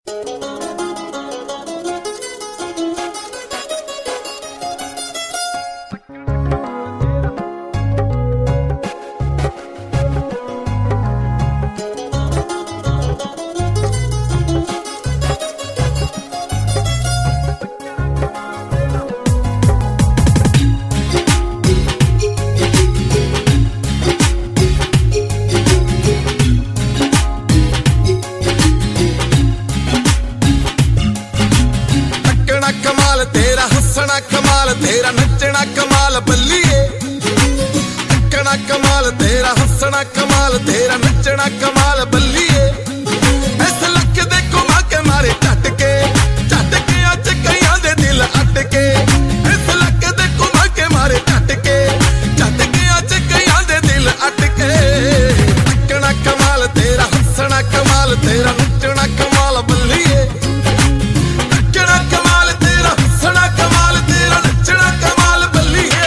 कमाल तेरा नचना कमाल बल्लिए, नचना कमाल तेरा हंसना कमाल तेरा नचना कमाल बल्लिए। इस लक दे घुमा के मारे झटके अज कईयां दे दिल अटके। इस लक दे घुमा के मारे झटके अज कईयां दे दिल अटके। नचना कमाल तेरा हंसना कमाल तेरा नचना कमाल बल्लिए, नचना कमाल तेरा हंसना कमाल तेरा नचना कमाल बल्लिए।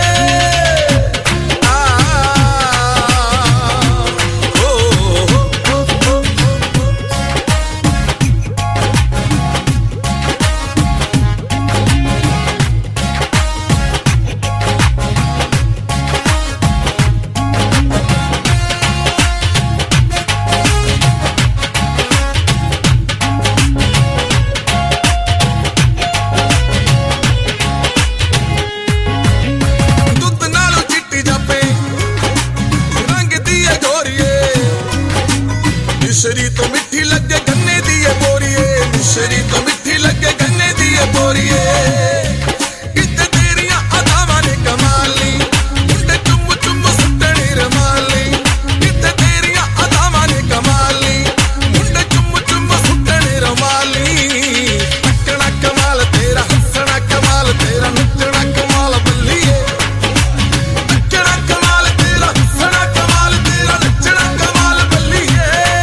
मिश्री तो मिठी लगे गन्ने दी बोरिए, मिश्री तो मिठी लगे गन्ने दी बोरिए। इत्ते तेरियां अदावां ने कमाली, मुंडे चुम चुम सुट्टने रमाली। इत्ते तेरियां अदावां ने कमाली, मुंडे चुम चुम सुट्टने रमाली। नचना कमाल तेरा हंसना कमाल तेरा नचना कमाल बल्लिए, नचना कमाल तेरा हंसना कमाल तेरा नचना कमाल बल्लिए।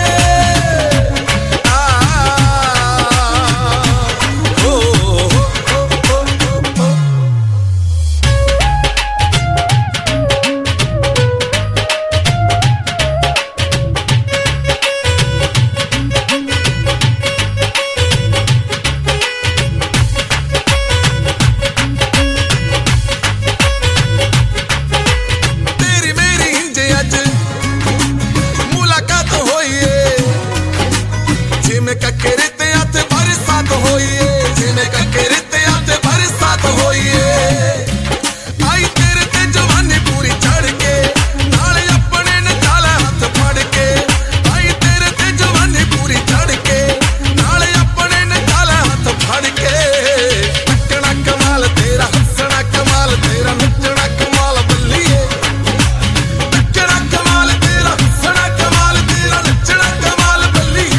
जिमें ककेरे ते आते बरसात होइए, जिमें ककेरे ते आते बरसात होइए। आई तेरे ते जवानी पूरी चढ़ के नाले अपने ने काला हाथ फड़ के। आई तेरे ते जवानी पूरी चढ़ के नाले अपने ने काला हाथ फड़ के। नचना कमाल तेरा हंसना कमाल तेरा नचना कमाल बल्लिए, नचना कमाल तेरा हंसना कमाल तेरा नचना कमाल बल्लिए।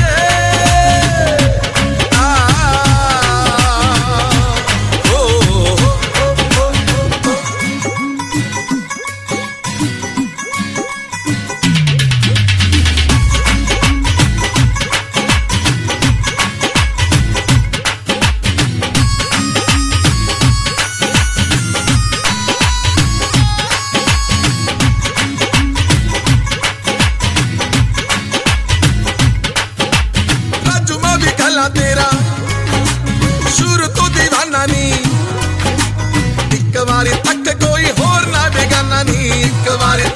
तेरा शुरू तो दीवाना नी, एक बारी तक कोई होर ना बेगाना नी, एक बारी